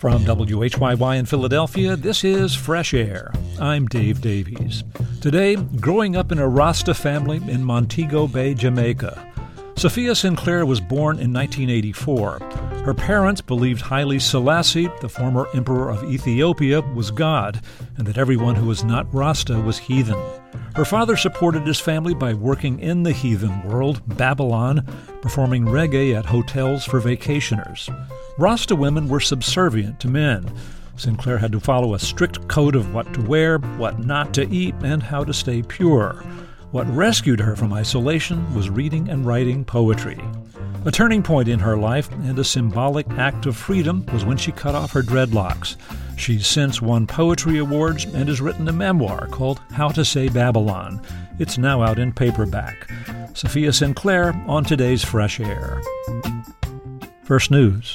From WHYY in Philadelphia, this is Fresh Air. I'm Dave Davies. Today, growing up in a Rasta family in Montego Bay, Jamaica. Sophia Sinclair was born in 1984. Her parents believed Haile Selassie, the former emperor of Ethiopia, was God, and that everyone who was not Rasta was heathen. Her father supported his family by working in the heathen world, Babylon, performing reggae at hotels for vacationers. Rasta women were subservient to men. Sinclair had to follow a strict code of what to wear, what not to eat, and how to stay pure. What rescued her from isolation was reading and writing poetry. A turning point in her life and a symbolic act of freedom was when she cut off her dreadlocks. She's since won poetry awards and has written a memoir called How to Say Babylon. It's now out in paperback. Sophia Sinclair on today's Fresh Air. First News.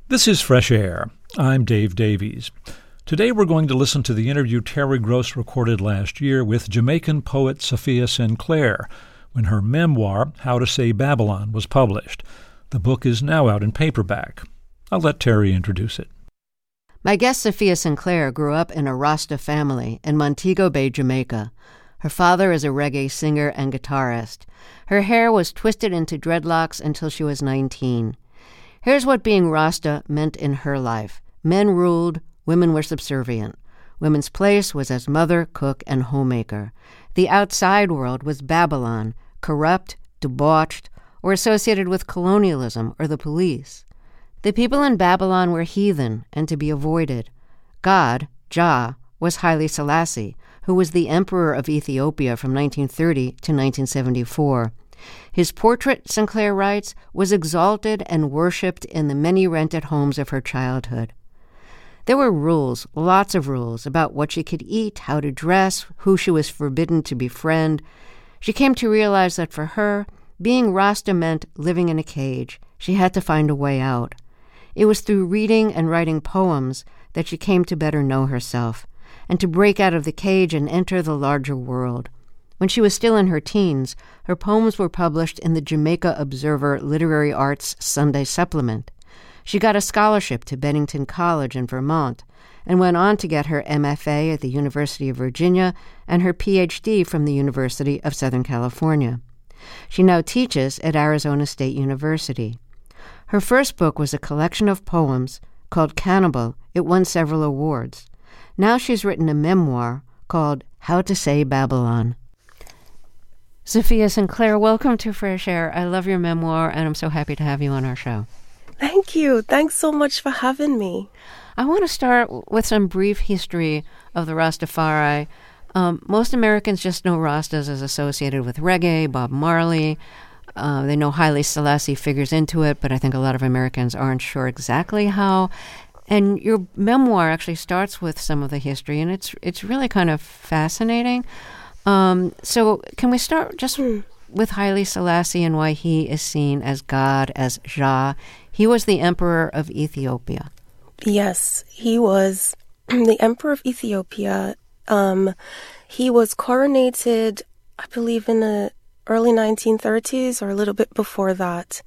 This is Fresh Air. I'm Dave Davies. Today we're going to listen to the interview Terry Gross recorded last year with Jamaican poet Sophia Sinclair when her memoir, How to Say Babylon, was published. The book is now out in paperback. I'll let Terry introduce it. My guest Sophia Sinclair grew up in a Rasta family in Montego Bay, Jamaica. Her father is a reggae singer and guitarist. Her hair was twisted into dreadlocks until she was 19. Here's what being Rasta meant in her life. Men ruled, women were subservient. Women's place was as mother, cook, and homemaker. The outside world was Babylon, corrupt, debauched, or associated with colonialism or the police. The people in Babylon were heathen and to be avoided. God, Jah, was Haile Selassie, who was the emperor of Ethiopia from 1930 to 1974. His portrait, Sinclair writes, was exalted and worshipped in the many rented homes of her childhood. There were rules, lots of rules, about what she could eat, how to dress, who she was forbidden to befriend. She came to realize that for her, being Rasta meant living in a cage. She had to find a way out. It was through reading and writing poems that she came to better know herself, and to break out of the cage and enter the larger world. When she was still in her teens, her poems were published in the Jamaica Observer Literary Arts Sunday Supplement. She got a scholarship to Bennington College in Vermont, and went on to get her MFA at the University of Virginia and her PhD from the University of Southern California. She now teaches at Arizona State University. Her first book was a collection of poems called Cannibal. It won several awards. Now she's written a memoir called How to Say Babylon. Sophia Sinclair, welcome to Fresh Air. I love your memoir, and I'm so happy to have you on our show. Thank you. Thanks so much for having me. I want to start with some brief history of the Rastafari. Most Americans just know Rastas as associated with reggae, Bob Marley. They know Haile Selassie figures into it, but I think a lot of Americans aren't sure exactly how. And your memoir actually starts with some of the history, and it's really kind of fascinating. So can we start just with Haile Selassie and why he is seen as God, as Jah? He was the emperor of Ethiopia. Yes, he was the emperor of Ethiopia. He was coronated, I believe, in the early 1930s or a little bit before that.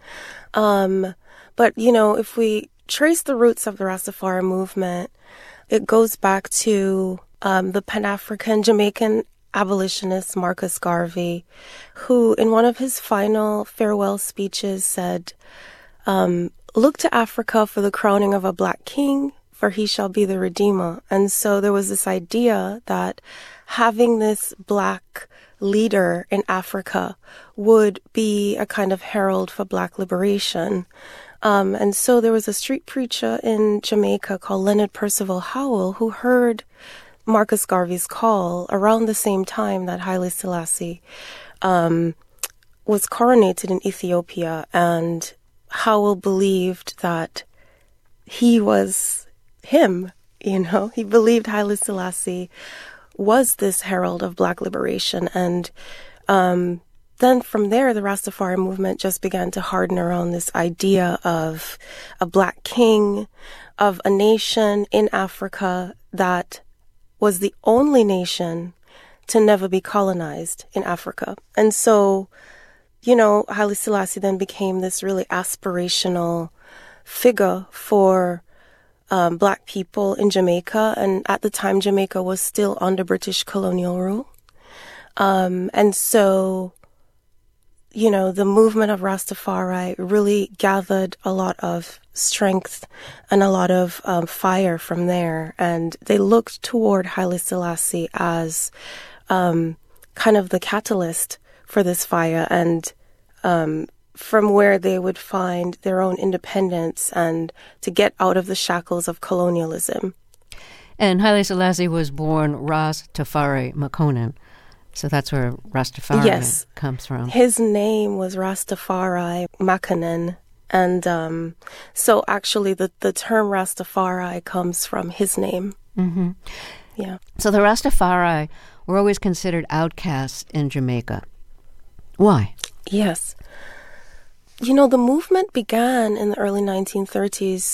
But, if we trace the roots of the Rastafari movement, it goes back to the Pan-African Jamaican abolitionist Marcus Garvey, who in one of his final farewell speeches said, "Look to Africa for the crowning of a black king, for he shall be the Redeemer." And so there was this idea that having this black leader in Africa would be a kind of herald for black liberation. And so there was a street preacher in Jamaica called Leonard Percival Howell who heard Marcus Garvey's call around the same time that Haile Selassie was coronated in Ethiopia, and Howell believed that he was him, He believed Haile Selassie was this herald of black liberation. And then from there, the Rastafari movement just began to harden around this idea of a black king, of a nation in Africa that was the only nation to never be colonized in Africa. And so, Haile Selassie then became this really aspirational figure for black people in Jamaica. And at the time, Jamaica was still under British colonial rule. And so, the movement of Rastafari really gathered a lot of strength and a lot of fire from there. And they looked toward Haile Selassie as kind of the catalyst for this fire, and from where they would find their own independence and to get out of the shackles of colonialism. And Haile Selassie was born Ras Tafari Makonnen. So that's where Rastafari comes from. His name was Rastafari Makonnen. And so actually the term Rastafari comes from his name. Mm-hmm. Yeah. So the Rastafari were always considered outcasts in Jamaica. Why? Yes. The movement began in the early 1930s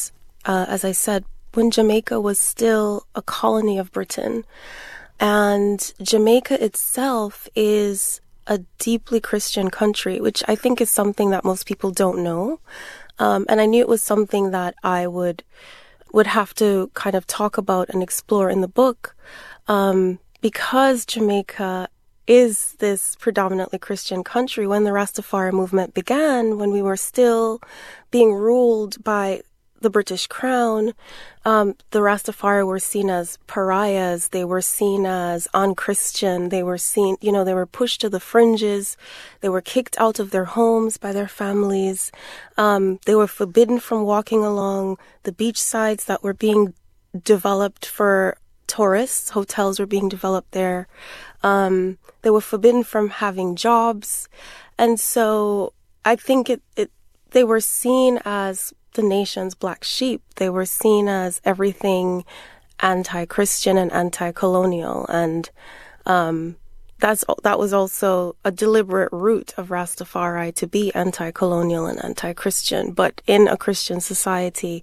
as I said, when Jamaica was still a colony of Britain. And Jamaica itself is a deeply Christian country, which I think is something that most people don't know. And I knew it was something that I would have to kind of talk about and explore in the book, because Jamaica is this predominantly Christian country. When the Rastafari movement began, when we were still being ruled by the British Crown, the Rastafari were seen as pariahs. They were seen as unchristian. They were seen, they were pushed to the fringes. They were kicked out of their homes by their families. They were forbidden from walking along the beach sides that were being developed for tourists. Hotels were being developed there. They were forbidden from having jobs. And so I think they were seen as the nation's black sheep. They were seen as everything anti-Christian and anti-colonial. And that was also a deliberate route of Rastafari to be anti-colonial and anti-Christian. But in a Christian society,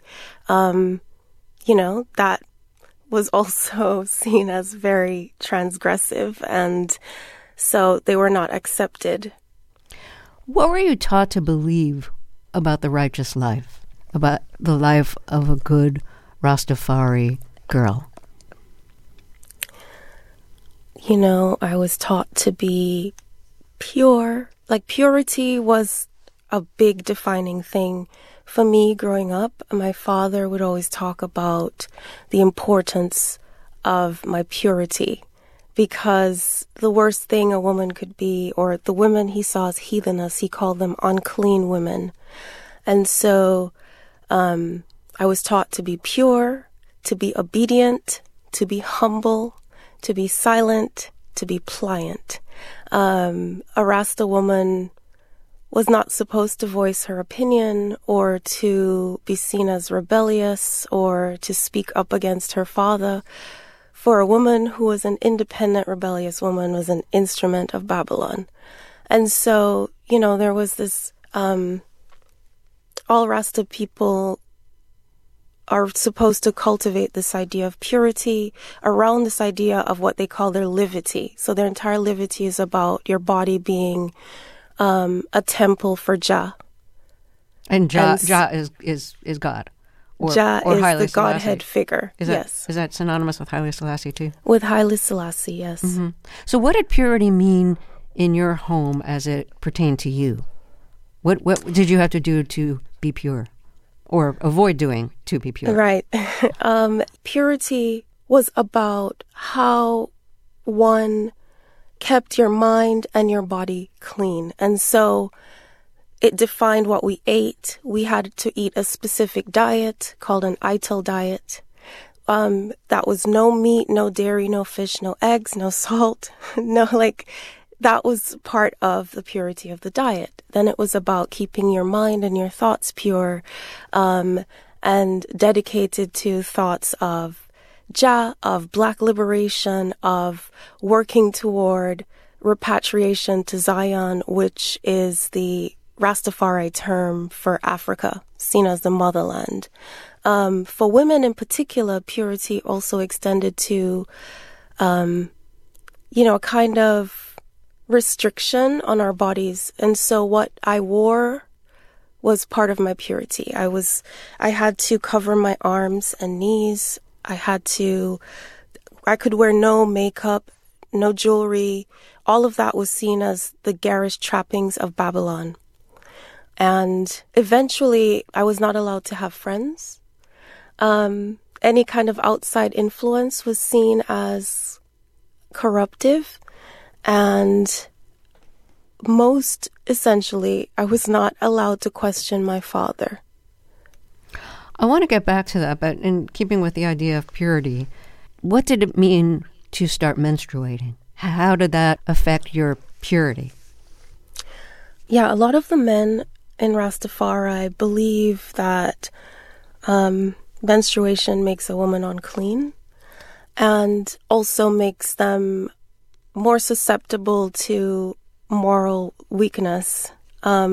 that was also seen as very transgressive. And so they were not accepted. What were you taught to believe about the righteous life, about the life of a good Rastafari girl? I was taught to be pure. Like, purity was a big defining thing for me growing up. My father would always talk about the importance of my purity, because the worst thing a woman could be, or the women he saw as heatheness, he called them unclean women. And so I was taught to be pure, to be obedient, to be humble, to be silent, to be pliant. A Rasta woman was not supposed to voice her opinion or to be seen as rebellious or to speak up against her father. For a woman who was an independent, rebellious woman was an instrument of Babylon. And so, there was this, all Rasta people are supposed to cultivate this idea of purity around this idea of what they call their livity. So their entire livity is about your body being a temple for Jah. And Jah is God. Jah is Haile the Selassie. Godhead figure. Yes. Is that synonymous with Haile Selassie too? With Haile Selassie, yes. Mm-hmm. So what did purity mean in your home as it pertained to you? What did you have to do to be pure? Or avoid doing to be pure? Right. Purity was about how one kept your mind and your body clean. And so it defined what we ate. We had to eat a specific diet called an ITIL diet. That was no meat, no dairy, no fish, no eggs, no salt. That was part of the purity of the diet. Then it was about keeping your mind and your thoughts pure, and dedicated to thoughts of Jah, of Black liberation, of working toward repatriation to Zion, which is the Rastafari term for Africa, seen as the motherland. For women in particular, purity also extended to, a kind of restriction on our bodies. And so what I wore was part of my purity. I had to cover my arms and knees. I could wear no makeup, no jewelry. All of that was seen as the garish trappings of Babylon. And eventually I was not allowed to have friends. Any kind of outside influence was seen as corruptive. And most essentially, I was not allowed to question my father. I want to get back to that, but in keeping with the idea of purity, what did it mean to start menstruating? How did that affect your purity? Yeah, a lot of the men in Rastafari believe that menstruation makes a woman unclean and also makes them more susceptible to moral weakness.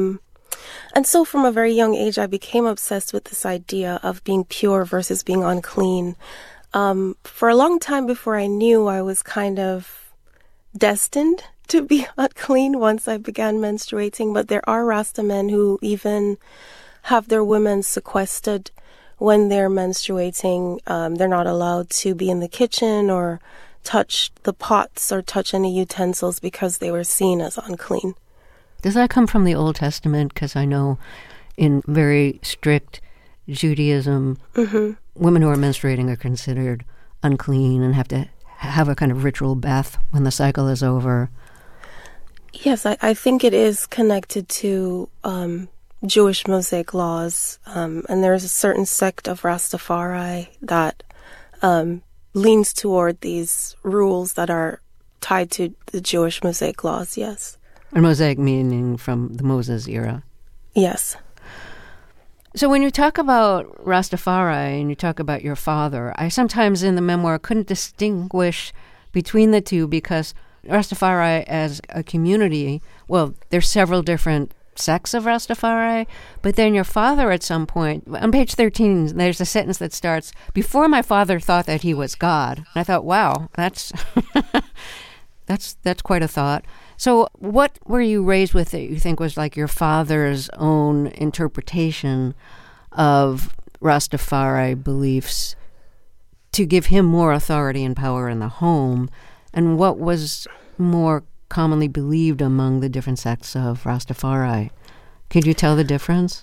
And so from a very young age, I became obsessed with this idea of being pure versus being unclean. For a long time before I knew, I was kind of destined to be unclean once I began menstruating. But there are Rasta men who even have their women sequestered when they're menstruating. They're not allowed to be in the kitchen or touch the pots or touch any utensils because they were seen as unclean. Does that come from the Old Testament? Because I know in very strict Judaism, women who are menstruating are considered unclean and have to have a kind of ritual bath when the cycle is over. Yes, I think it is connected to Jewish Mosaic laws, and there's a certain sect of Rastafari that leans toward these rules that are tied to the Jewish Mosaic laws, yes. And Mosaic meaning from the Moses era. Yes. So when you talk about Rastafari and you talk about your father, I sometimes in the memoir couldn't distinguish between the two because Rastafari as a community, well, there's several different sects of Rastafari, but then your father at some point, on page 13, there's a sentence that starts, "Before my father thought that he was God." And I thought, wow, that's that's quite a thought. So what were you raised with that you think was like your father's own interpretation of Rastafari beliefs to give him more authority and power in the home? And what was more commonly believed among the different sects of Rastafari? Could you tell the difference?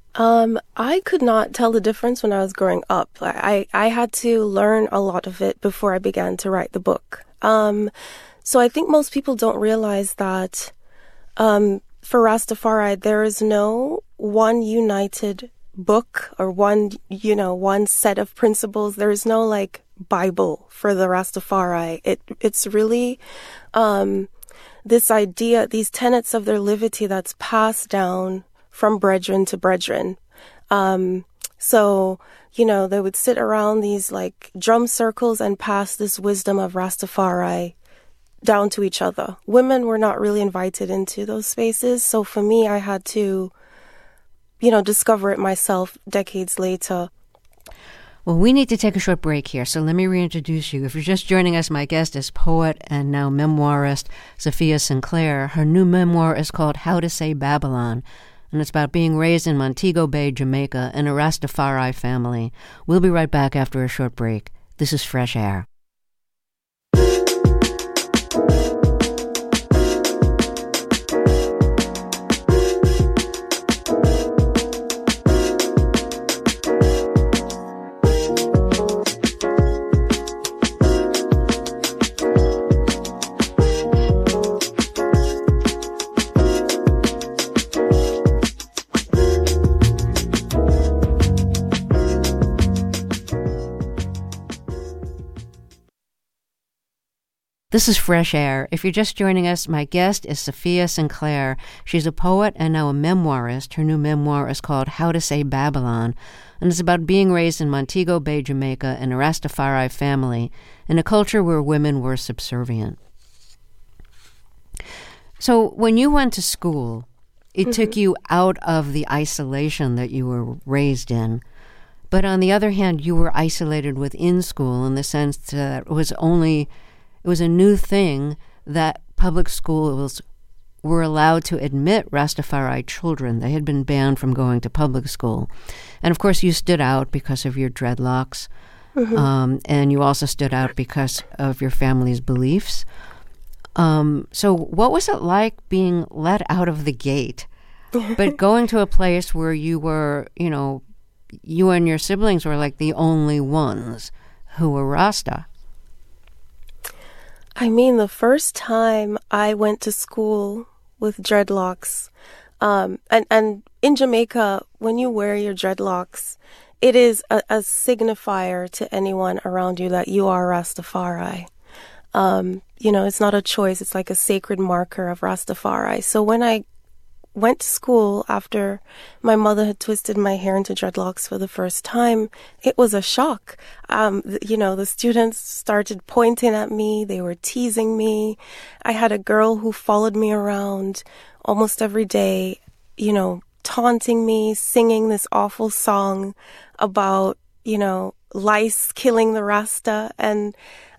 I could not tell the difference when I was growing up. I had to learn a lot of it before I began to write the book. So I think most people don't realize that for Rastafari, there is no one united book or one set of principles. There is no like Bible for the Rastafari. It's really this idea, these tenets of their livity that's passed down from brethren to brethren. So, they would sit around these like drum circles and pass this wisdom of Rastafari down to each other. Women were not really invited into those spaces. So for me, I had to, discover it myself decades later. Well, we need to take a short break here, so let me reintroduce you. If you're just joining us, my guest is poet and now memoirist Sophia Sinclair. Her new memoir is called How to Say Babylon, and it's about being raised in Montego Bay, Jamaica, in a Rastafari family. We'll be right back after a short break. This is Fresh Air. This is Fresh Air. If you're just joining us, my guest is Sophia Sinclair. She's a poet and now a memoirist. Her new memoir is called How to Say Babylon, and it's about being raised in Montego Bay, Jamaica, in a Rastafari family, in a culture where women were subservient. So when you went to school, it took you out of the isolation that you were raised in. But on the other hand, you were isolated within school in the sense that it was a new thing that public schools were allowed to admit Rastafari children. They had been banned from going to public school. And of course, you stood out because of your dreadlocks. And you also stood out because of your family's beliefs. So what was it like being let out of the gate, but going to a place where you were, you and your siblings were like the only ones who were Rasta? I mean, the first time I went to school with dreadlocks, and in Jamaica, when you wear your dreadlocks, it is a signifier to anyone around you that you are Rastafari. It's not a choice. It's like a sacred marker of Rastafari. So when I went to school after my mother had twisted my hair into dreadlocks for the first time, it was a shock. The students started pointing at me. They were teasing me. I had a girl who followed me around almost every day, taunting me, singing this awful song about, lice killing the Rasta. And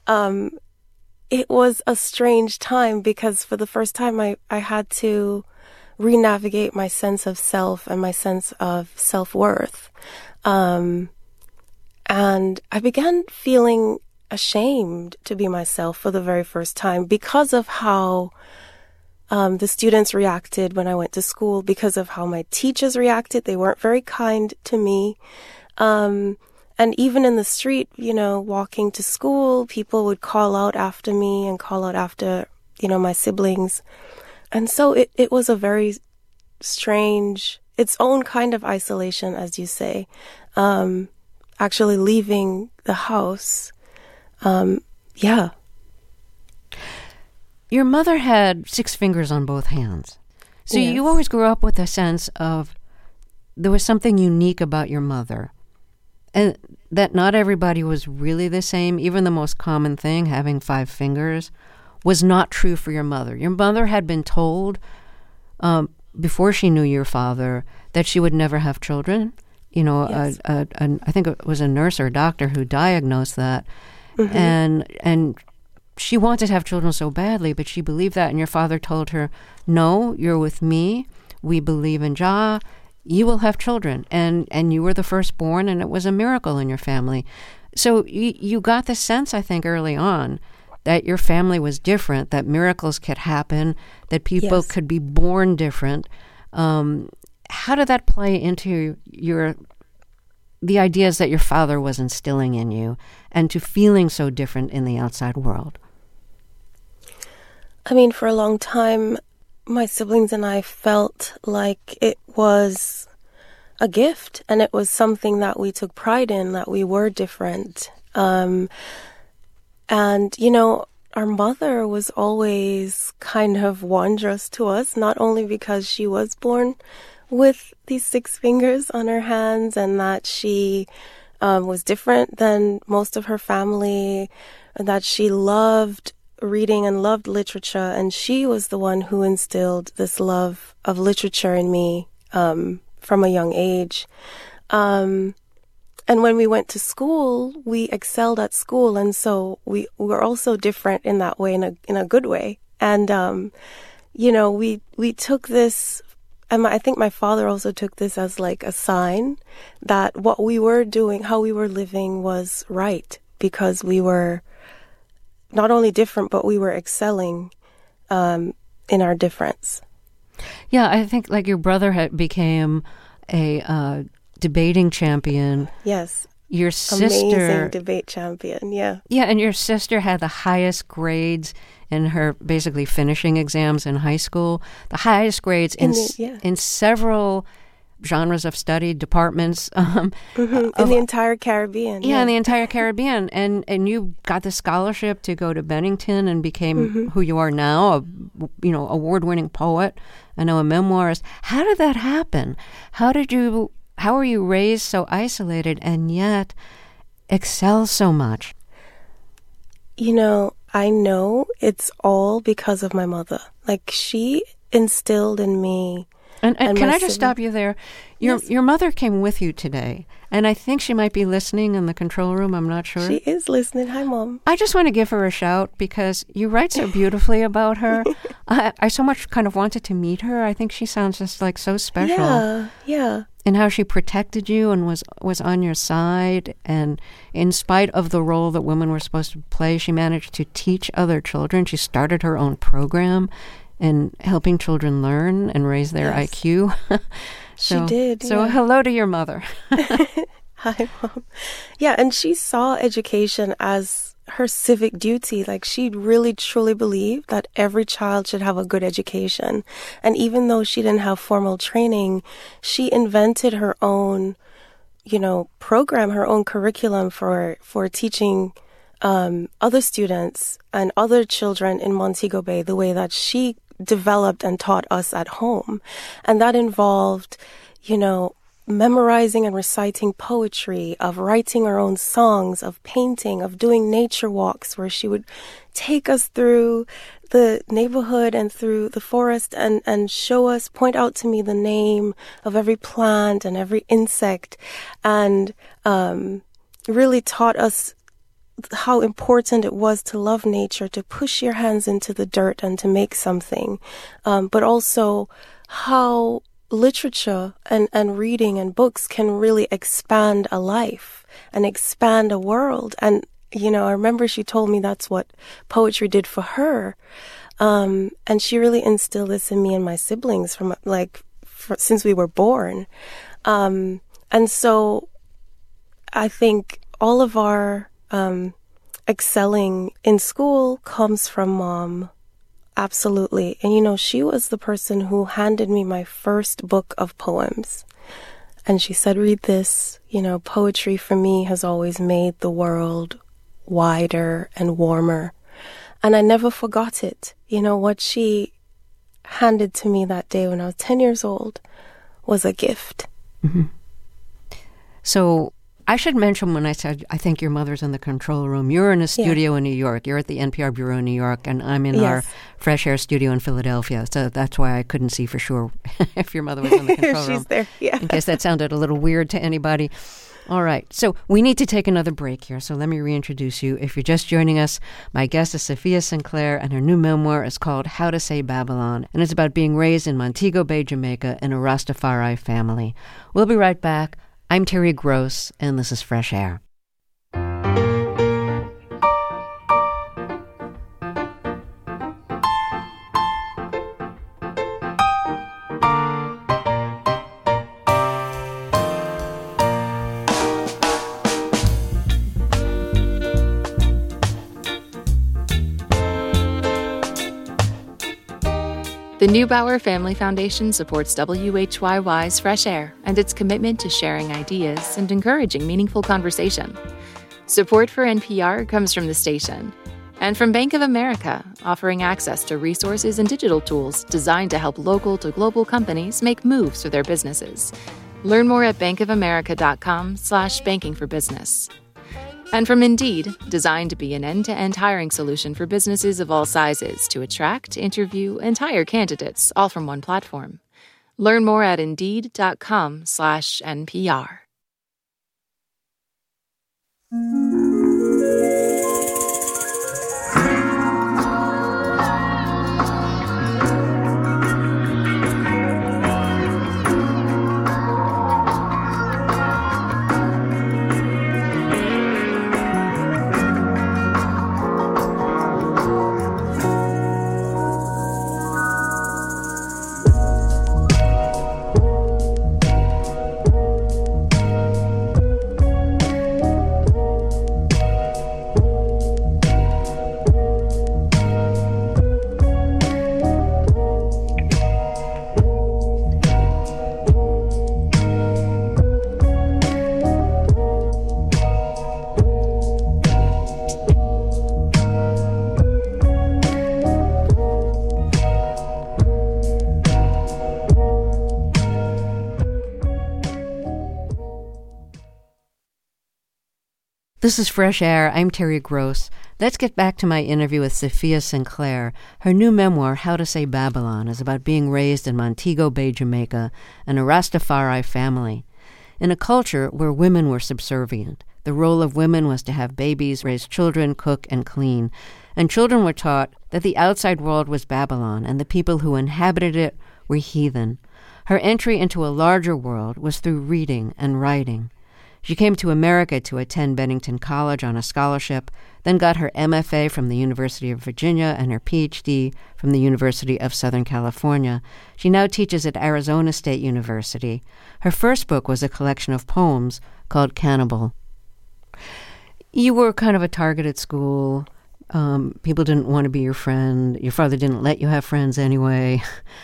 it was a strange time because for the first time I had to re-navigate my sense of self and my sense of self-worth. And I began feeling ashamed to be myself for the very first time because of how the students reacted when I went to school, because of how my teachers reacted. They weren't very kind to me. And even in the street, walking to school, people would call out after me and call out after, my siblings. And so it was a very strange, its own kind of isolation, as you say, actually leaving the house. Yeah. Your mother had 6 fingers on both hands. So Yes. you always grew up with a sense of there was something unique about your mother. And that not everybody was really the same. Even the most common thing, having 5 fingers, was not true for your mother. Your mother had been told before she knew your father that she would never have children. Yes. I think it was a nurse or a doctor who diagnosed that. Mm-hmm. And she wanted to have children so badly, but she believed that. And your father told her, no, you're with me. We believe in Jah. You will have children. And you were the firstborn, and it was a miracle in your family. So you got the sense, I think, early on that your family was different, that miracles could happen, that people Yes. could be born different. How did that play into the ideas that your father was instilling in you and to feeling so different in the outside world? I mean, for a long time, my siblings and I felt like it was a gift and it was something that we took pride in, that we were different. And, our mother was always kind of wondrous to us, not only because she was born with these 6 fingers on her hands and that she was different than most of her family, that she loved reading and loved literature, and she was the one who instilled this love of literature in me from a young age. And when we went to school, we excelled at school, and so we were also different in that way, in a good way. And we took this. And I think my father also took this as like a sign that what we were doing, how we were living, was right, because we were not only different, but we were excelling in our difference. Yeah, I think like your brother became a debating champion. Yes. Your sister... Amazing debate champion, yeah. Yeah, and your sister had the highest grades in her basically finishing exams in high school, the highest grades in several genres of study, departments. In the entire Caribbean. Yeah, in the entire Caribbean. And you got the scholarship to go to Bennington and became who you are now, award-winning poet, I know a memoirist. How did that happen? How were you raised so isolated and yet excel so much? I know it's all because of my mother. Like, she instilled in me. And can I just stop you there? Your mother came with you today, and I think she might be listening in the control room. I'm not sure. She is listening. Hi, Mom. I just want to give her a shout because you write so beautifully about her. I so much kind of wanted to meet her. I think she sounds just like so special. Yeah. And how she protected you and was on your side. And in spite of the role that women were supposed to play, she managed to teach other children. She started her own program in helping children learn and raise their IQ. She did. So hello to your mother. Hi, Mom. Yeah, and she saw education as her civic duty. Like, she really truly believed that every child should have a good education. And even though she didn't have formal training, she invented her own, program, her own curriculum for teaching other students and other children in Montego Bay the way that she developed and taught us at home. And that involved, memorizing and reciting poetry, of writing our own songs, of painting, of doing nature walks where she would take us through the neighborhood and through the forest and point out to me the name of every plant and every insect, and really taught us how important it was to love nature, to push your hands into the dirt and to make something, but also how literature and reading and books can really expand a life and expand a world. And, I remember she told me that's what poetry did for her. And she really instilled this in me and my siblings since we were born. And so I think all of our excelling in school comes from Mom. Absolutely. And she was the person who handed me my first book of poems. And she said, read this. Poetry for me has always made the world wider and warmer. And I never forgot it. What she handed to me that day when I was 10 years old was a gift. Mm-hmm. So I should mention, when I said I think your mother's in the control room, you're in a studio in New York. You're at the NPR Bureau in New York, and I'm in our Fresh Air studio in Philadelphia. So that's why I couldn't see for sure if your mother was in the control room. She's there, yeah. In case that sounded a little weird to anybody. All right. So we need to take another break here. So let me reintroduce you. If you're just joining us, my guest is Safiya Sinclair, and her new memoir is called How to Say Babylon, and it's about being raised in Montego Bay, Jamaica, in a Rastafari family. We'll be right back. I'm Terry Gross, and this is Fresh Air. The Neubauer Family Foundation supports WHYY's Fresh Air and its commitment to sharing ideas and encouraging meaningful conversation. Support for NPR comes from the station and from Bank of America, offering access to resources and digital tools designed to help local to global companies make moves for their businesses. Learn more at bankofamerica.com/bankingforbusiness. And from Indeed, designed to be an end-to-end hiring solution for businesses of all sizes to attract, interview, and hire candidates, all from one platform. Learn more at Indeed.com/NPR. This is Fresh Air. I'm Terry Gross. Let's get back to my interview with Safiya Sinclair. Her new memoir, How to Say Babylon, is about being raised in Montego Bay, Jamaica, in a Rastafari family. In a culture where women were subservient, the role of women was to have babies, raise children, cook, and clean. And children were taught that the outside world was Babylon, and the people who inhabited it were heathen. Her entry into a larger world was through reading and writing. She came to America to attend Bennington College on a scholarship, then got her MFA from the University of Virginia and her PhD from the University of Southern California. She now teaches at Arizona State University. Her first book was a collection of poems called Cannibal. You were kind of a target at school. People didn't want to be your friend. Your father didn't let you have friends anyway.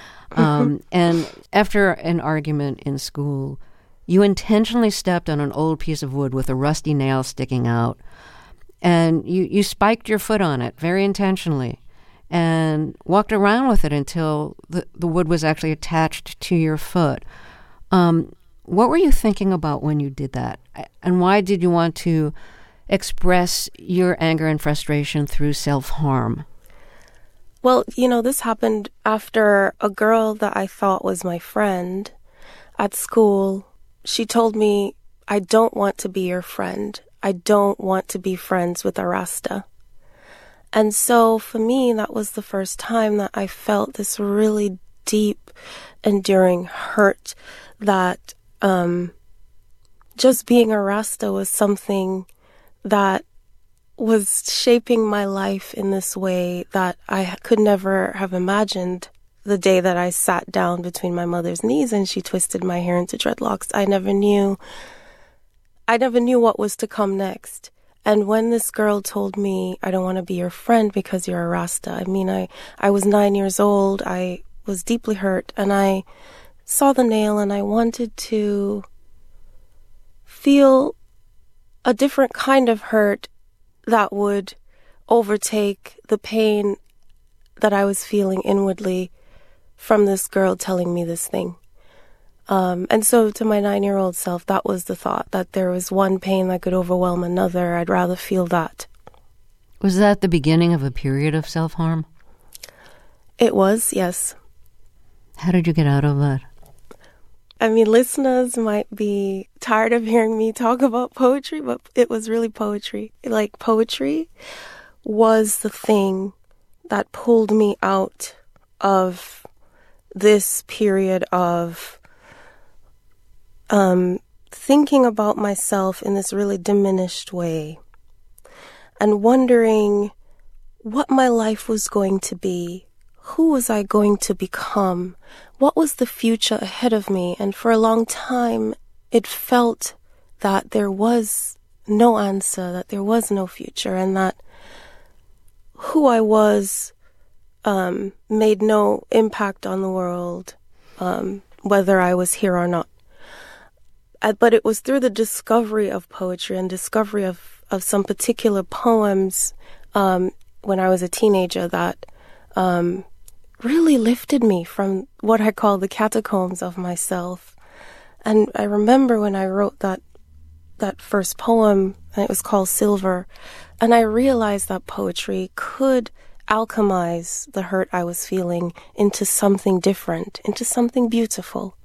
And after an argument in school, you intentionally stepped on an old piece of wood with a rusty nail sticking out, and you spiked your foot on it very intentionally and walked around with it until the wood was actually attached to your foot. What were you thinking about when you did that? And why did you want to express your anger and frustration through self-harm? Well, this happened after a girl that I thought was my friend at school. She told me, I don't want to be your friend. I don't want to be friends with a Rasta. And so for me, that was the first time that I felt this really deep, enduring hurt that just being a Rasta was something that was shaping my life in this way that I could never have imagined. The day that I sat down between my mother's knees and she twisted my hair into dreadlocks, I never knew what was to come next. And when this girl told me, I don't want to be your friend because you're a Rasta, I was 9 years old, I was deeply hurt, and I saw the nail and I wanted to feel a different kind of hurt that would overtake the pain that I was feeling inwardly from this girl telling me this thing. And so to my 9-year-old self, that was the thought, that there was one pain that could overwhelm another. I'd rather feel that. Was that the beginning of a period of self-harm? It was, yes. How did you get out of that? Listeners might be tired of hearing me talk about poetry, but it was really poetry. Like, poetry was the thing that pulled me out of this period of thinking about myself in this really diminished way and wondering what my life was going to be. Who was I going to become? What was the future ahead of me? And for a long time, it felt that there was no answer, that there was no future, and that who I was made no impact on the world, whether I was here or not. But it was through the discovery of poetry and discovery of some particular poems when I was a teenager that really lifted me from what I call the catacombs of myself. And I remember when I wrote that first poem, and it was called Silver, and I realized that poetry could alchemize the hurt I was feeling into something different, into something beautiful.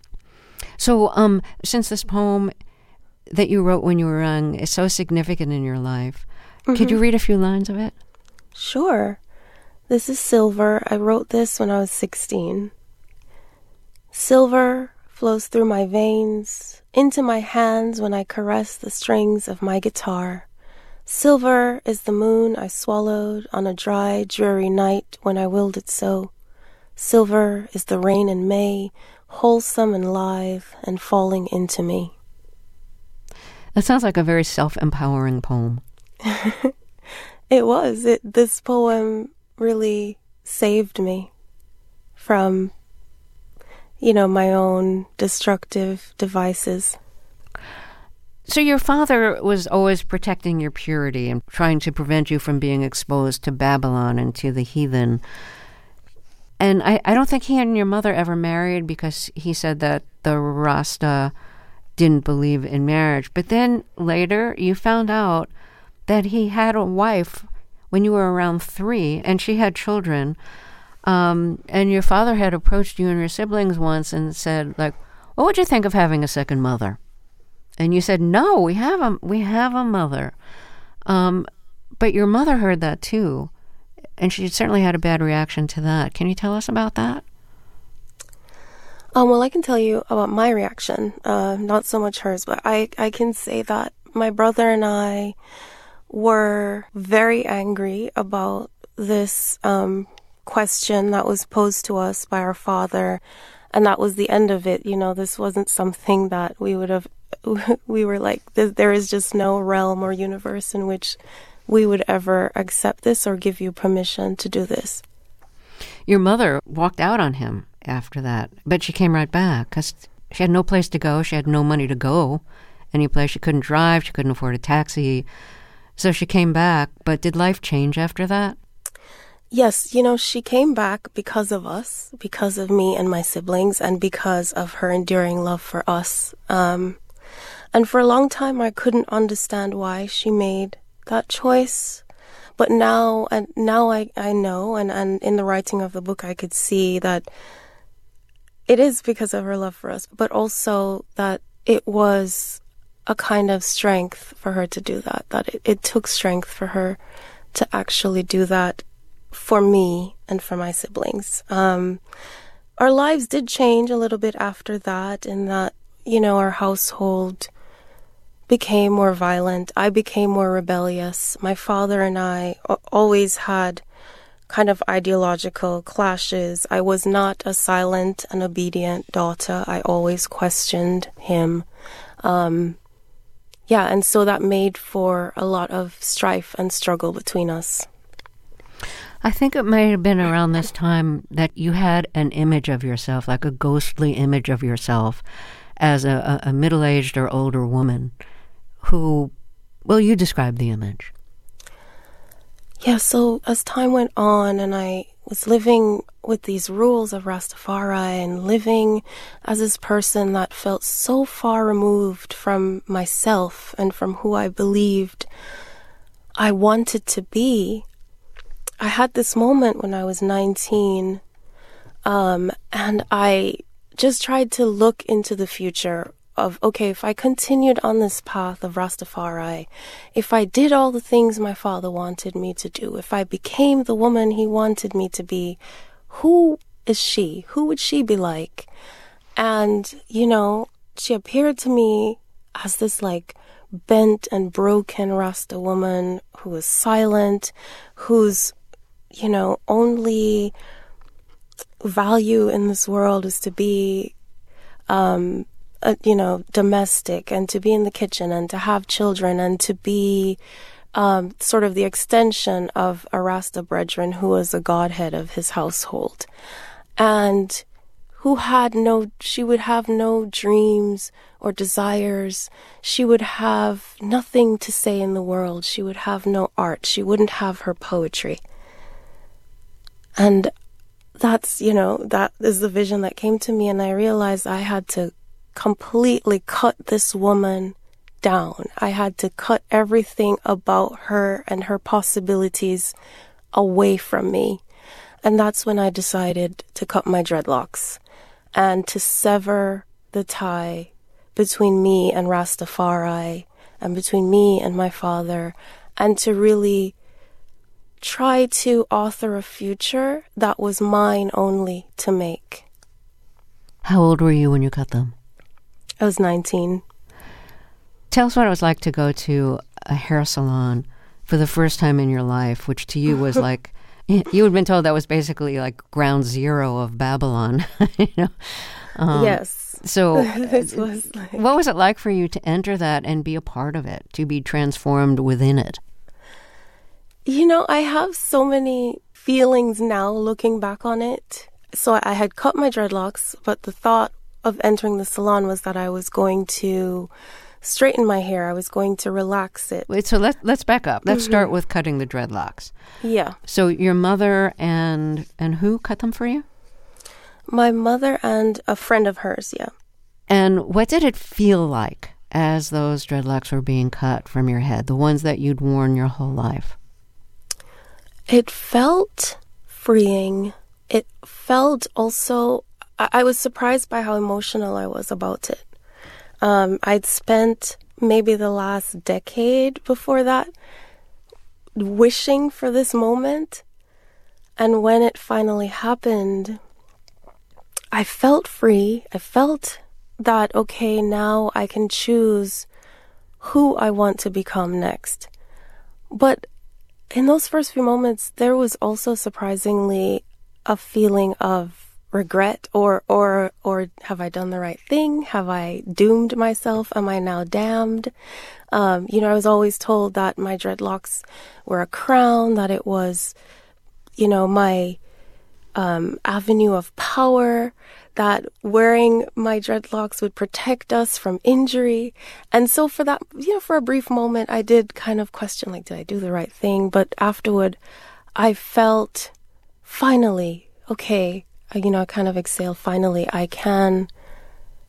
So, since this poem that you wrote when you were young is so significant in your life, could you read a few lines of it? Sure. This is Silver. I wrote this when I was 16. Silver flows through my veins, into my hands when I caress the strings of my guitar. Silver is the moon I swallowed on a dry, dreary night when I willed it so. Silver is the rain in May, wholesome and lithe and falling into me. That sounds like a very self-empowering poem. It was. This poem really saved me from, my own destructive devices. So your father was always protecting your purity and trying to prevent you from being exposed to Babylon and to the heathen. And I don't think he and your mother ever married because he said that the Rasta didn't believe in marriage. But then later you found out that he had a wife when you were around 3 and she had children. And your father had approached you and your siblings once and said, what would you think of having a second mother? And you said, no, we have a mother. But your mother heard that too. And she certainly had a bad reaction to that. Can you tell us about that? Well, I can tell you about my reaction, not so much hers, but I can say that my brother and I were very angry about this question that was posed to us by our father, and that was the end of it. This wasn't something that we were like, there is just no realm or universe in which we would ever accept this or give you permission to do this. Your mother walked out on him after that, but she came right back because she had no place to go. She had no money to go any place. She couldn't drive. She couldn't afford a taxi. So she came back. But did life change after that? Yes, she came back because of us, because of me and my siblings, and because of her enduring love for us. And for a long time, I couldn't understand why she made that choice. But now I know, and in the writing of the book, I could see that it is because of her love for us, but also that it was a kind of strength for her to do that it took strength for her to actually do that for me and for my siblings. Our lives did change a little bit after that, in that, our household became more violent. I became more rebellious. My father and I always had kind of ideological clashes. I was not a silent and obedient daughter. I always questioned him. And so that made for a lot of strife and struggle between us. I think it may have been around this time that you had an image of yourself, like a ghostly image of yourself, as a middle-aged or older woman who, well, you described the image. Yeah, so as time went on and I was living with these rules of Rastafari and living as this person that felt so far removed from myself and from who I believed I wanted to be, I had this moment when I was 19, and I just tried to look into the future of, okay, if I continued on this path of Rastafari, if I did all the things my father wanted me to do, if I became the woman he wanted me to be, who is she? Who would she be like? And, she appeared to me as this bent and broken Rasta woman who was silent, whose, only value in this world is to be, domestic and to be in the kitchen and to have children and to be sort of the extension of a Rasta brethren who was the godhead of his household, and she would have no dreams or desires. She would have nothing to say in the world. She would have no art. She wouldn't have her poetry. And that's, that is the vision that came to me, and I realized I had to completely cut this woman down. I had to cut everything about her and her possibilities away from me. And that's when I decided to cut my dreadlocks and to sever the tie between me and Rastafari and between me and my father, and to really try to author a future that was mine only to make. How old were you when you cut them? I was 19. Tell us what it was like to go to a hair salon for the first time in your life, which to you was like, you had been told that was basically like ground zero of Babylon. Yes. So This was what was it like for you to enter that and be a part of it, to be transformed within it? I have so many feelings now looking back on it. So I had cut my dreadlocks, but the thought of entering the salon was that I was going to straighten my hair. I was going to relax it. Wait, so let's back up. Let's start with cutting the dreadlocks. Yeah. So your mother and who cut them for you? My mother and a friend of hers, yeah. And what did it feel like as those dreadlocks were being cut from your head, the ones that you'd worn your whole life? It felt freeing. It felt also, I was surprised by how emotional I was about it. I'd spent maybe the last decade before that wishing for this moment. And when it finally happened, I felt free. I felt that, okay, now I can choose who I want to become next. But in those first few moments, there was also surprisingly a feeling of regret or have I done the right thing? Have I doomed myself? Am I now damned? I was always told that my dreadlocks were a crown, that it was, my avenue of power, that wearing my dreadlocks would protect us from injury. And so for that, for a brief moment, I did kind of question, did I do the right thing? But afterward, I felt finally, okay, I kind of exhaled. Finally, I can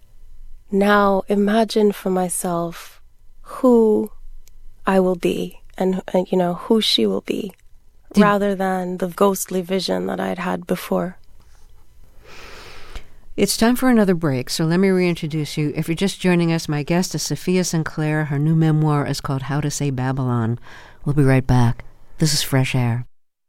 now imagine for myself who I will be and who she will be, rather than the ghostly vision that I'd had before. It's time for another break, so let me reintroduce you. If you're just joining us, my guest is Sophia Sinclair. Her new memoir is called How to Say Babylon. We'll be right back. This is Fresh Air.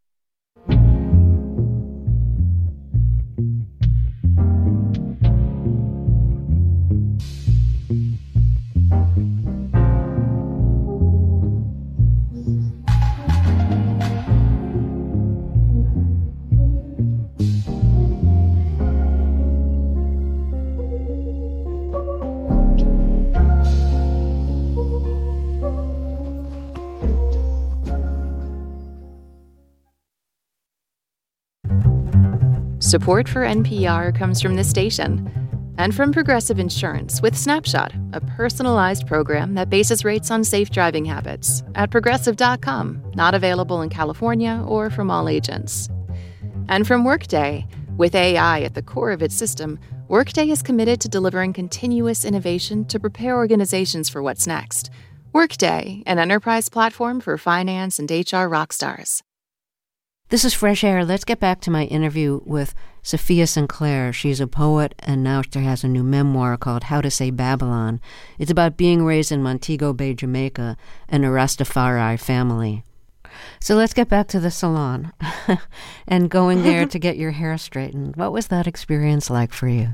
Support for NPR comes from this station and from Progressive Insurance with Snapshot, a personalized program that bases rates on safe driving habits at Progressive.com, not available in California or from all agents. And from Workday, with AI at the core of its system, Workday is committed to delivering continuous innovation to prepare organizations for what's next. Workday, an enterprise platform for finance and HR rockstars. This is Fresh Air. Let's get back to my interview with Sophia Sinclair. She's a poet, and now she has a new memoir called How to Say Babylon. It's about being raised in Montego Bay, Jamaica, and a Rastafari family. So let's get back to the salon and going there to get your hair straightened. What was that experience like for you?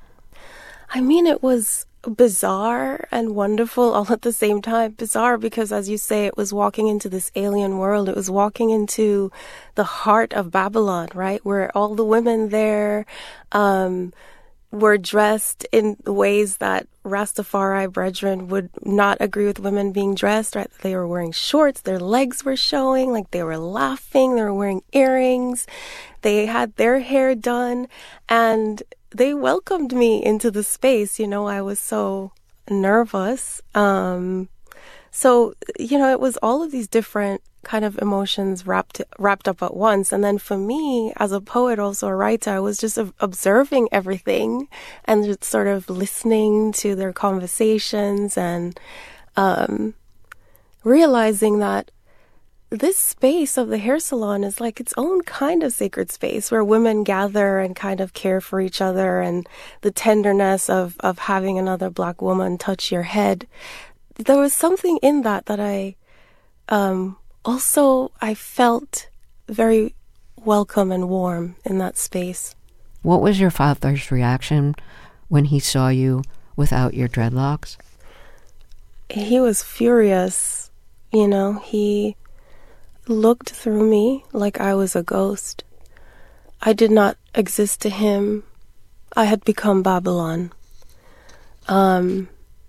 I mean, it was bizarre and wonderful all at the same time. Bizarre because, as you say, it was walking into this alien world. It was walking into the heart of Babylon, right? Where all the women there were dressed in ways that Rastafari brethren would not agree with women being dressed, right? They were wearing shorts, their legs were showing, like they were laughing, they were wearing earrings, they had their hair done, and they welcomed me into the space. I was so nervous. It was all of these different kind of emotions wrapped up at once. And then for me, as a poet, also a writer, I was just observing everything and just sort of listening to their conversations and realizing that this space of the hair salon is like its own kind of sacred space where women gather and kind of care for each other, and the tenderness of having another Black woman touch your head. There was something in that I I felt very welcome and warm in that space. What was your father's reaction when he saw you without your dreadlocks? He was furious. He looked through me like I was a ghost. I did not exist to him. I had become Babylon. And,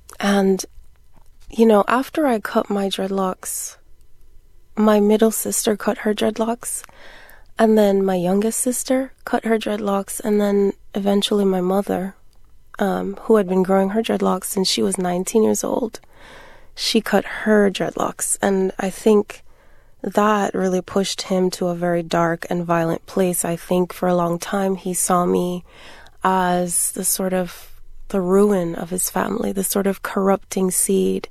after I cut my dreadlocks, my middle sister cut her dreadlocks, and then my youngest sister cut her dreadlocks, and then eventually my mother, who had been growing her dreadlocks since she was 19 years old, she cut her dreadlocks. And I think that really pushed him to a very dark and violent place. I think for a long time he saw me as the ruin of his family, the sort of corrupting seed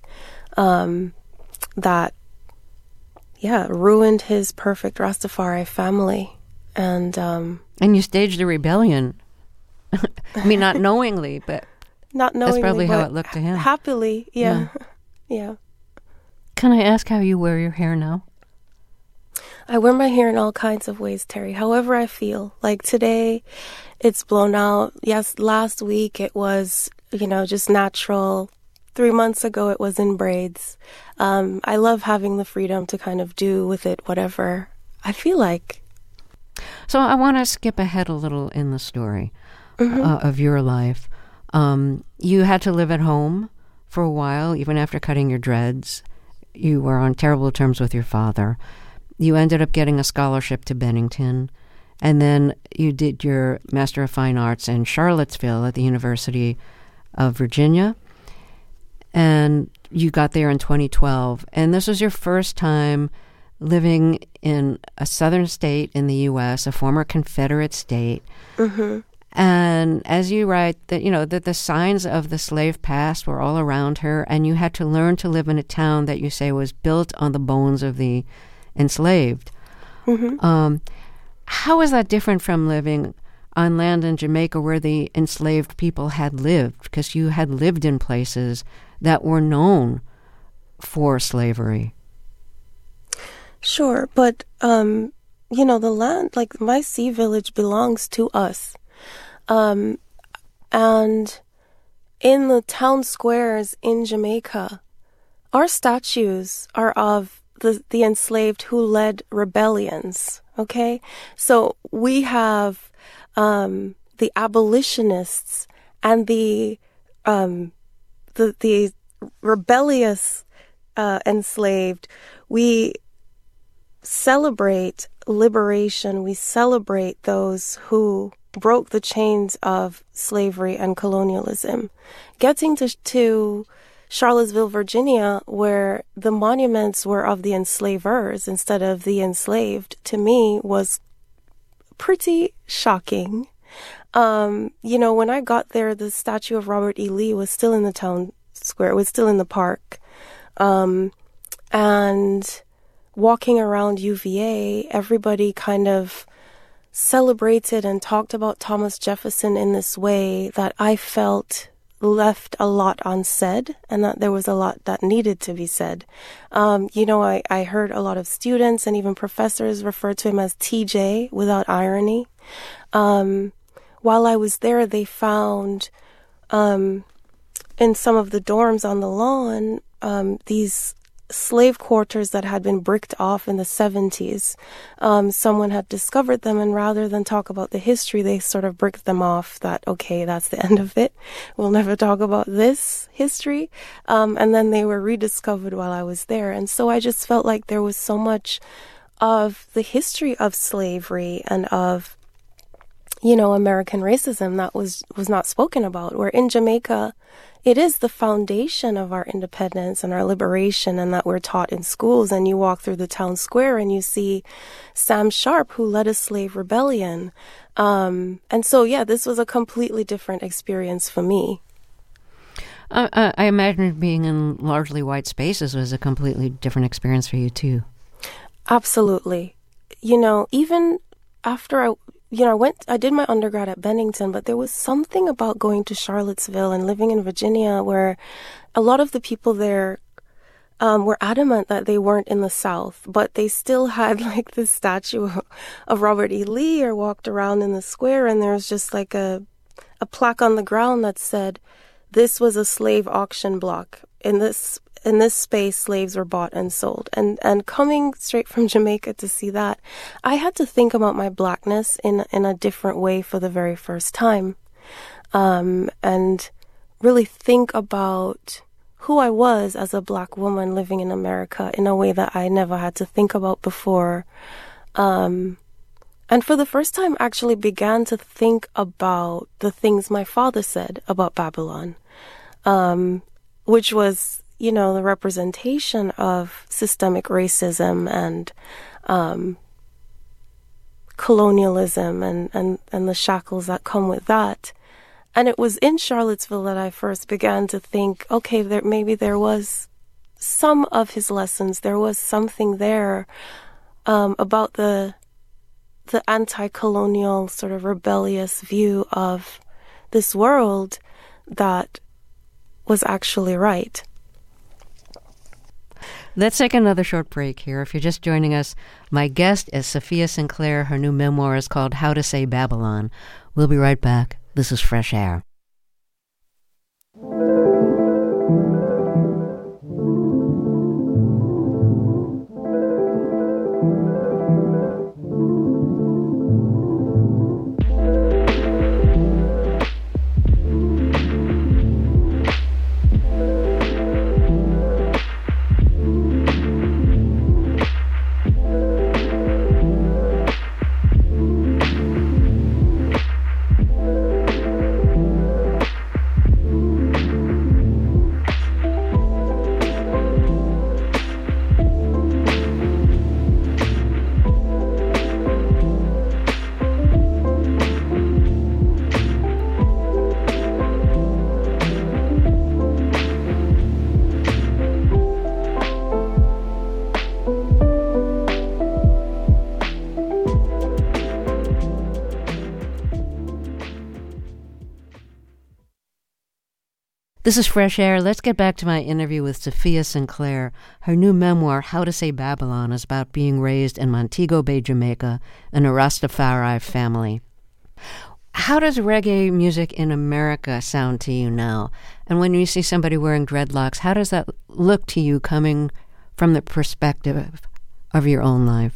that ruined his perfect Rastafari family. And you staged a rebellion. I mean, not knowingly, but not knowingly, that's probably how it looked to him. Happily, yeah. Can I ask how you wear your hair now? I wear my hair in all kinds of ways, Terry. However I feel. Like today, it's blown out. Yes, last week it was, just natural. 3 months ago, it was in braids. I love having the freedom to kind of do with it whatever I feel like. So I want to skip ahead a little in the story of your life. You had to live at home for a while, even after cutting your dreads. You were on terrible terms with your father. You ended up getting a scholarship to Bennington, and then you did your Master of Fine Arts in Charlottesville at the University of Virginia, and you got there in 2012. And this was your first time living in a southern state in the U.S., a former Confederate state. And as you write, that the signs of the slave past were all around her, and you had to learn to live in a town that you say was built on the bones of the enslaved. Mm-hmm. How is that different from living on land in Jamaica where the enslaved people had lived? Because you had lived in places that were known for slavery. Sure, but, the land, like my sea village belongs to us. And in the town squares in Jamaica, our statues are of the enslaved who led rebellions, okay? So we have the abolitionists and the rebellious enslaved. We celebrate liberation. We celebrate those who broke the chains of slavery and colonialism. Getting to Charlottesville, Virginia, where the monuments were of the enslavers instead of the enslaved, to me was pretty shocking. When I got there, the statue of Robert E. Lee was still in the town square. It was still in the park. And walking around UVA, everybody kind of celebrated and talked about Thomas Jefferson in this way that I felt left a lot unsaid, and that there was a lot that needed to be said. I heard a lot of students and even professors refer to him as TJ without irony. While I was there, they found in some of the dorms on the lawn these slave quarters that had been bricked off in the 70s. Someone had discovered them, and rather than talk about the history, they sort of bricked them off that, okay, that's the end of it. We'll never talk about this history. And then they were rediscovered while I was there. And so I just felt like there was so much of the history of slavery and of, American racism that was not spoken about, where in Jamaica, it is the foundation of our independence and our liberation, and that we're taught in schools. And you walk through the town square and you see Sam Sharp, who led a slave rebellion. And so, this was a completely different experience for me. I imagine being in largely white spaces was a completely different experience for you, too. Absolutely. Even after I did my undergrad at Bennington, but there was something about going to Charlottesville and living in Virginia where a lot of the people there were adamant that they weren't in the South, but they still had like this statue of Robert E. Lee, or walked around in the square, and there was just like a plaque on the ground that said, "This was a slave auction block. In this space, slaves were bought and sold." And coming straight from Jamaica to see that, I had to think about my Blackness in a different way for the very first time. And really think about who I was as a Black woman living in America in a way that I never had to think about before. And for the first time, actually began to think about the things my father said about Babylon, which was, the representation of systemic racism and colonialism and the shackles that come with that. And it was in Charlottesville that I first began to think, okay, maybe there was some of his lessons. There was something there about the anti-colonial sort of rebellious view of this world that was actually right. Let's take another short break here. If you're just joining us, my guest is Safia Sinclair. Her new memoir is called How to Say Babylon. We'll be right back. This is Fresh Air. This is Fresh Air. Let's get back to my interview with Sophia Sinclair. Her new memoir, How to Say Babylon, is about being raised in Montego Bay, Jamaica, in a Rastafari family. How does reggae music in America sound to you now? And when you see somebody wearing dreadlocks, how does that look to you coming from the perspective of your own life?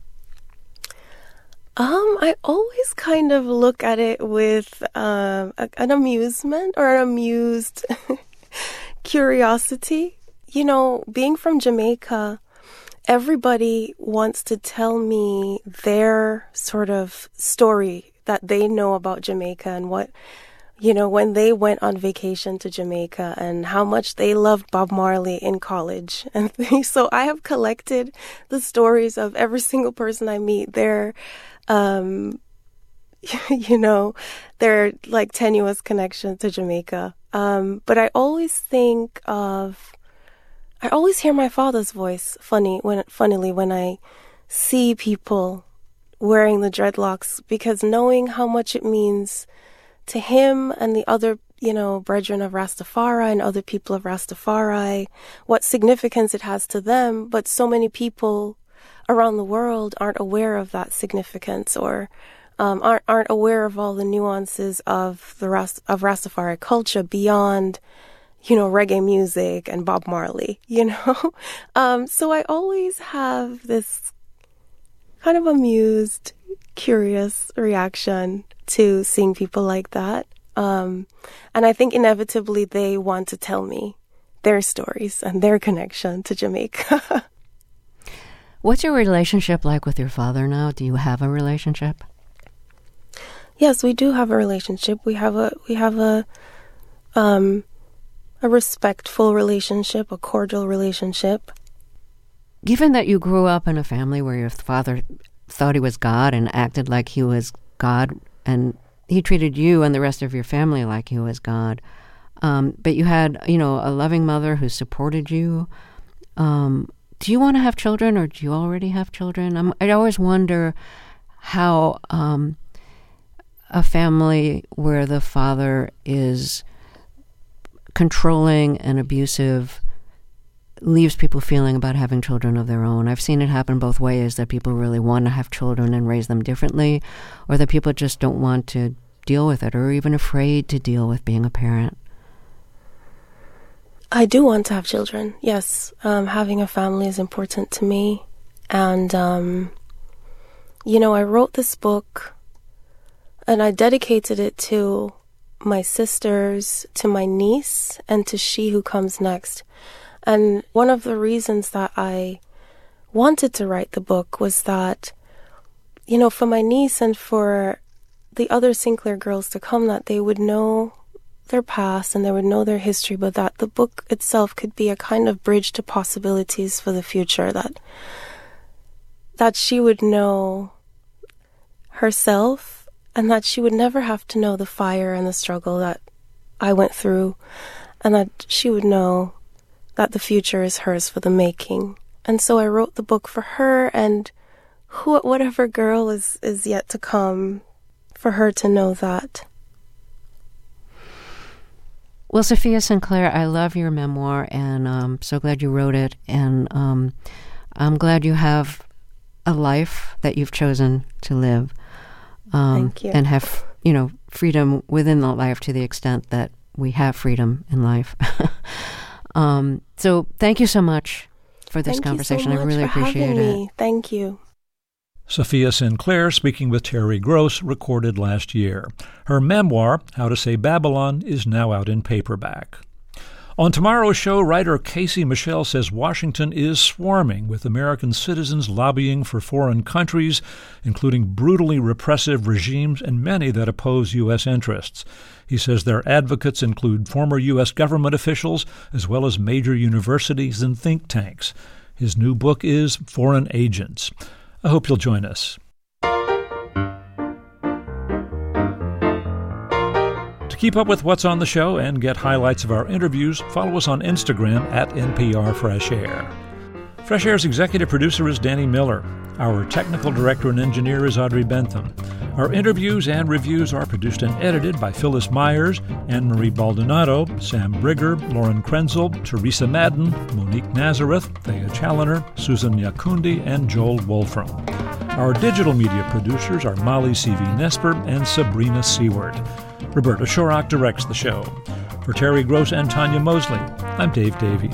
I always kind of look at it with an amusement or an amused curiosity. You know, being from Jamaica, everybody wants to tell me their sort of story that they know about Jamaica and what, you know, when they went on vacation to Jamaica and how much they loved Bob Marley in college. And so I have collected the stories of every single person I meet, their you know, their like tenuous connection to Jamaica. But I always hear my father's voice funnily when I see people wearing the dreadlocks, because knowing how much it means to him and the other, you know, brethren of Rastafari and other people of Rastafari, what significance it has to them, but so many people around the world aren't aware of that significance, or aren't aware of all the nuances of Rastafari culture beyond, you know, reggae music and Bob Marley, you know. So I always have this kind of amused, curious reaction to seeing people like that. And I think inevitably they want to tell me their stories and their connection to Jamaica. What's your relationship like with your father now? Do you have a relationship? Yes, we do have a relationship. We have a respectful relationship, a cordial relationship. Given that you grew up in a family where your father thought he was God and acted like he was God, and he treated you and the rest of your family like he was God, but you had, you know, a loving mother who supported you. Do you want to have children, or do you already have children? I always wonder how a family where the father is controlling and abusive leaves people feeling about having children of their own. I've seen it happen both ways, that people really want to have children and raise them differently, or that people just don't want to deal with it, or even afraid to deal with being a parent. I do want to have children, yes. Having a family is important to me. And, you know, I wrote this book and I dedicated it to my sisters, to my niece, and to She Who Comes Next. And one of the reasons that I wanted to write the book was that, you know, for my niece and for the other Sinclair girls to come, that they would know their past and they would know their history, but that the book itself could be a kind of bridge to possibilities for the future, that she would know herself and that she would never have to know the fire and the struggle that I went through, and that she would know that the future is hers for the making. And so I wrote the book for her and whatever girl is yet to come, for her to know that. Well, Sophia Sinclair, I love your memoir, and I'm so glad you wrote it, and I'm glad you have a life that you've chosen to live. Thank you. And have, you know, freedom within the life to the extent that we have freedom in life. So thank you so much for this conversation. I really appreciate it. Thank you. Sophia Sinclair speaking with Terry Gross, recorded last year. Her memoir, How to Say Babylon, is now out in paperback. On tomorrow's show, writer Casey Michelle says Washington is swarming with American citizens lobbying for foreign countries, including brutally repressive regimes and many that oppose U.S. interests. He says their advocates include former U.S. government officials as well as major universities and think tanks. His new book is Foreign Agents. I hope you'll join us. To keep up with what's on the show and get highlights of our interviews, follow us on Instagram at NPR Fresh Air. Fresh Air's executive producer is Danny Miller. Our technical director and engineer is Audrey Bentham. Our interviews and reviews are produced and edited by Phyllis Myers, Anne-Marie Baldonado, Sam Brigger, Lauren Krenzel, Teresa Madden, Monique Nazareth, Thea Challoner, Susan Nyakundi, and Joel Wolfram. Our digital media producers are Molly C.V. Nesper and Sabrina Seward. Roberta Shorrock directs the show. For Terry Gross and Tanya Mosley, I'm Dave Davies.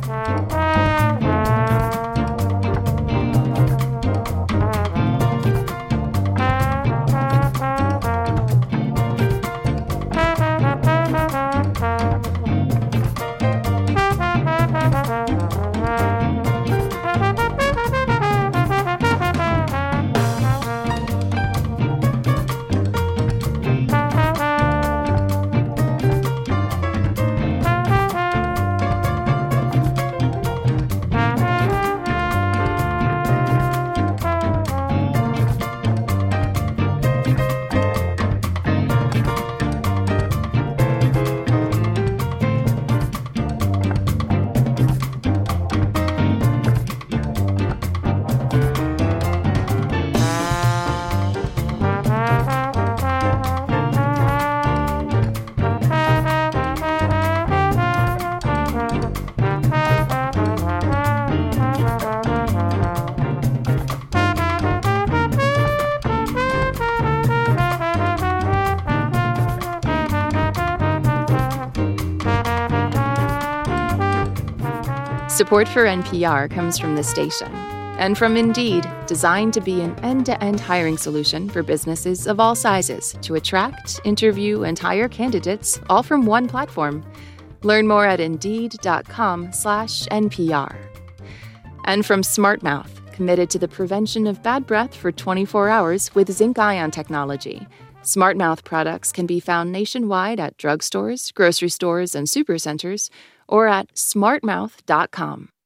Support for NPR comes from the station and from Indeed, designed to be an end-to-end hiring solution for businesses of all sizes to attract, interview, and hire candidates all from one platform. Learn more at Indeed.com/NPR. And from SmartMouth, committed to the prevention of bad breath for 24 hours with zinc ion technology. SmartMouth products can be found nationwide at drugstores, grocery stores, and supercenters, or at smartmouth.com.